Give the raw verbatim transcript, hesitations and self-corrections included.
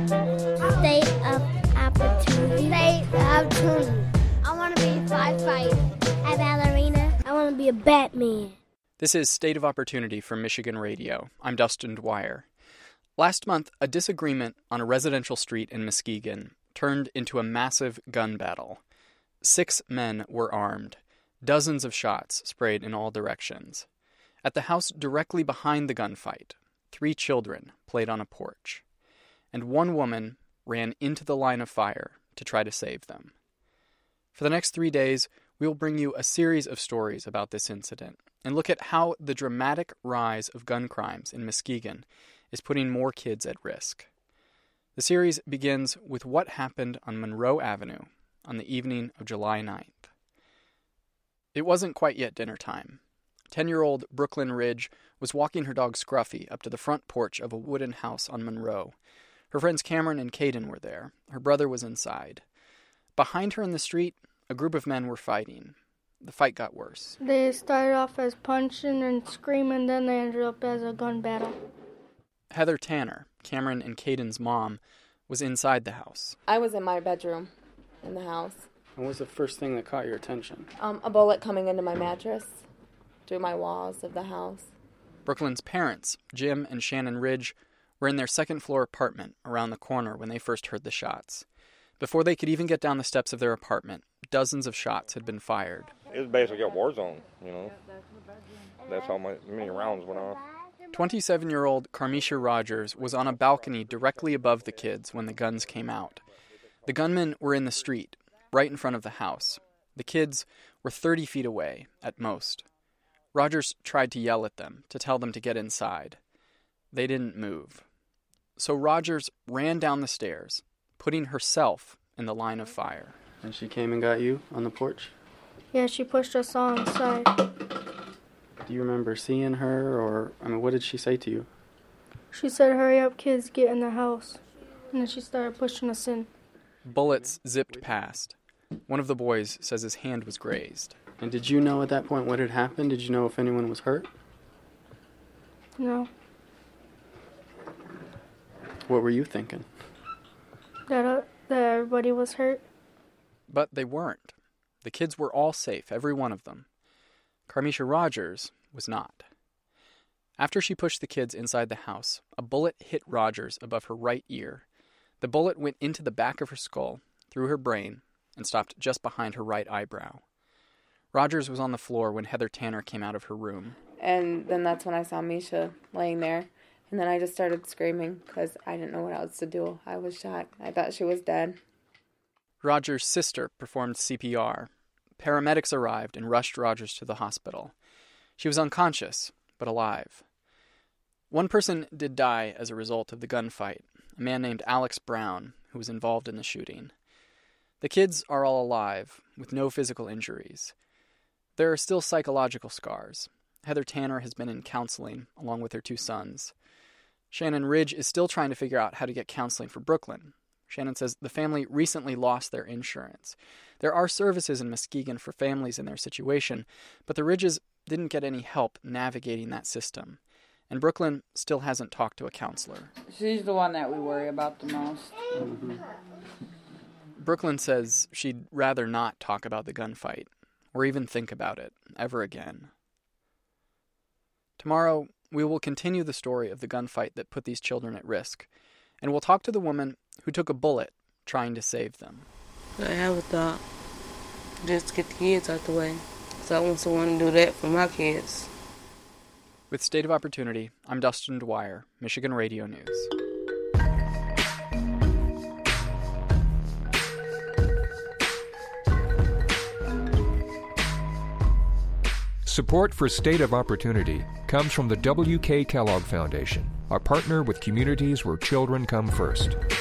State of opportunity. State of opportunity. I want to be a firefighter, a ballerina. I want to be a Batman. This is State of Opportunity from Michigan Radio. I'm Dustin Dwyer. Last month, a disagreement on a residential street in Muskegon turned into a massive gun battle. Six men were armed. Dozens of shots sprayed in all directions. At the house directly behind the gunfight, three children played on a porch, and one woman ran into the line of fire to try to save them. For the next three days, we will bring you a series of stories about this incident and look at how the dramatic rise of gun crimes in Muskegon is putting more kids at risk. The series begins with what happened on Monroe Avenue on the evening of July ninth. It wasn't quite yet dinner time. Ten-year-old Brooklyn Ridge was walking her dog Scruffy up to the front porch of a wooden house on Monroe. Her friends Cameron and Caden were there. Her brother was inside. Behind her in the street, a group of men were fighting. The fight got worse. They started off as punching and screaming, then they ended up as a gun battle. Heather Tanner, Cameron and Caden's mom, was inside the house. I was in my bedroom in the house. What was the first thing that caught your attention? Um, a bullet coming into my mattress through my walls of the house. Brooklyn's parents, Jim and Shannon Ridge, were in their second-floor apartment around the corner when they first heard the shots. Before they could even get down the steps of their apartment, dozens of shots had been fired. It was basically a war zone, you know. That's how many rounds went off. twenty-seven-year-old Carmisha Rogers was on a balcony directly above the kids when the guns came out. The gunmen were in the street, right in front of the house. The kids were thirty feet away, at most. Rogers tried to yell at them, to tell them to get inside. They didn't move. So Rogers ran down the stairs, putting herself in the line of fire. And she came and got you on the porch? Yeah, she pushed us all inside. Do you remember seeing her, or, I mean, what did she say to you? She said, "Hurry up, kids, get in the house." And then she started pushing us in. Bullets zipped past. One of the boys says his hand was grazed. And did you know at that point what had happened? Did you know if anyone was hurt? No. What were you thinking? That, uh, that everybody was hurt. But they weren't. The kids were all safe, every one of them. Carmisha Rogers was not. After she pushed the kids inside the house, a bullet hit Rogers above her right ear. The bullet went into the back of her skull, through her brain, and stopped just behind her right eyebrow. Rogers was on the floor when Heather Tanner came out of her room. And then that's when I saw Misha laying there. And then I just started screaming because I didn't know what else to do. I was shocked. I thought she was dead. Rogers' sister performed C P R. Paramedics arrived and rushed Rogers to the hospital. She was unconscious, but alive. One person did die as a result of the gunfight, a man named Alex Brown, who was involved in the shooting. The kids are all alive, with no physical injuries. There are still psychological scars. Heather Tanner has been in counseling, along with her two sons. Shannon Ridge is still trying to figure out how to get counseling for Brooklyn. Shannon says the family recently lost their insurance. There are services in Muskegon for families in their situation, but the Ridges didn't get any help navigating that system. And Brooklyn still hasn't talked to a counselor. She's the one that we worry about the most. Mm-hmm. Brooklyn says she'd rather not talk about the gunfight, or even think about it, ever again. Tomorrow, we will continue the story of the gunfight that put these children at risk, and we'll talk to the woman who took a bullet trying to save them. I have a thought, just to get the kids out the way, so I want someone to do that for my kids. With State of Opportunity, I'm Dustin Dwyer, Michigan Radio News. Support for State of Opportunity comes from the W K Kellogg Foundation, a partner with communities where children come first.